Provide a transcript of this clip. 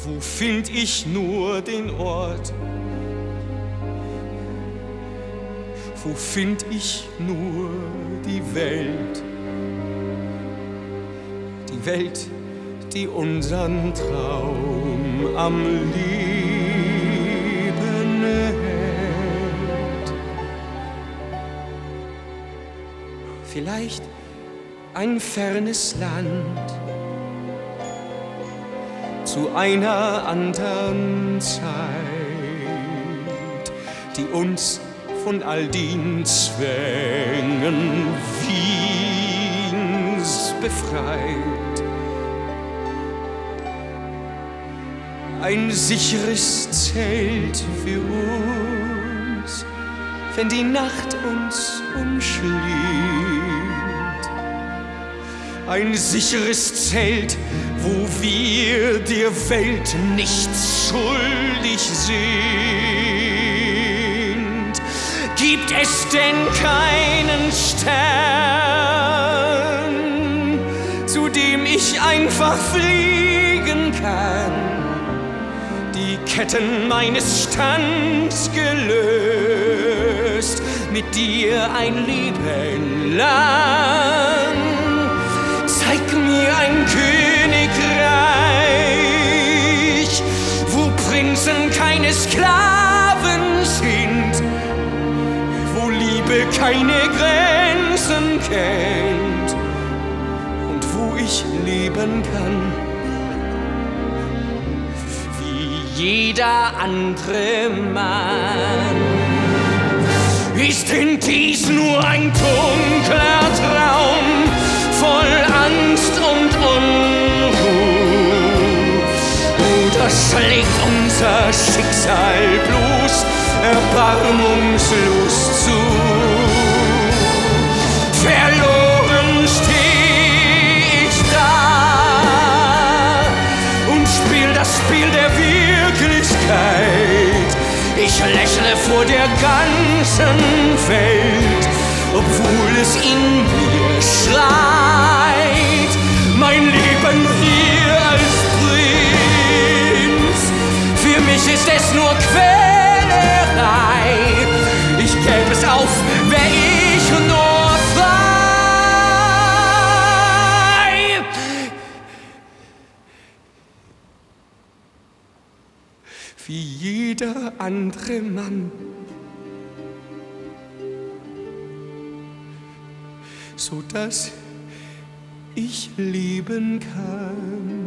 Wo find ich nur den Ort? Wo find ich nur die Welt? Die Welt, die unseren Traum am Leben hält. Vielleicht ein fernes Land zu einer anderen Zeit, die uns von all den Zwängen Wiens befreit. Ein sicheres Zelt für uns, wenn die Nacht uns umschlingt. Ein sicheres Zelt, wo wir der Welt nichts schuldig sind. Gibt es denn keinen Stern, zu dem ich einfach fliegen kann? Die Ketten meines Stands gelöst, mit dir ein Leben lang. Zeig mir ein Königreich, wo Prinzen keine Sklaven sind, wo Liebe keine Grenzen kennt und wo ich leben kann wie jeder andere Mann. Ist denn dies nur ein dunkler Traum voll Angst und Unruhe? Oder schlägt unser Schicksal bloß erbarmungslos zu? Verloren steh ich da und spiel das Spiel der Wirklichkeit. Ich lächle vor der ganzen Welt, obwohl es in mir schreit. Mein Leben hier als Prinz, für mich ist es nur Quälerei. Ich gäbe es auf, wär ich nur frei. Wie jeder andere Mann, so dass ich leben kann.